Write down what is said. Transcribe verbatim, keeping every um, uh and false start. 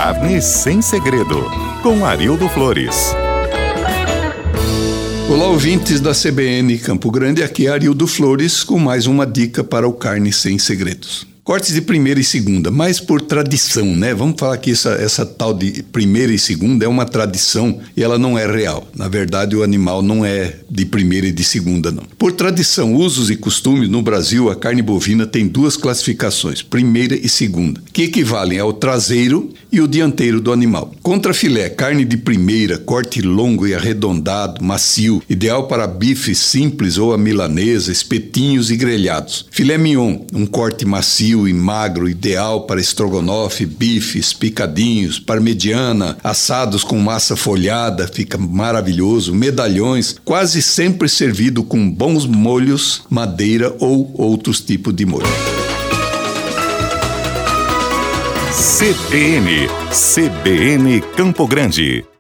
Carne Sem Segredo, com Arildo Flores. Olá, ouvintes da C B N Campo Grande, aqui é Arildo Flores com mais uma dica para o Carne Sem Segredos. Cortes de primeira e segunda, mas por tradição, né? Vamos falar que essa, essa tal de primeira e segunda é uma tradição e ela não é real. Na verdade, o animal não é de primeira e de segunda, não. Por tradição, usos e costumes, no Brasil, a carne bovina tem duas classificações, primeira e segunda, que equivalem ao traseiro e o dianteiro do animal. Contra filé, carne de primeira, corte longo e arredondado, macio, ideal para bifes simples ou a milanesa, espetinhos e grelhados. Filé mignon, um corte macio e magro, ideal para estrogonofe, bifes, picadinhos, parmegiana, assados com massa folhada, fica maravilhoso, medalhões, quase sempre servido com bons molhos, madeira ou outros tipos de molho. C B N, C B N Campo Grande.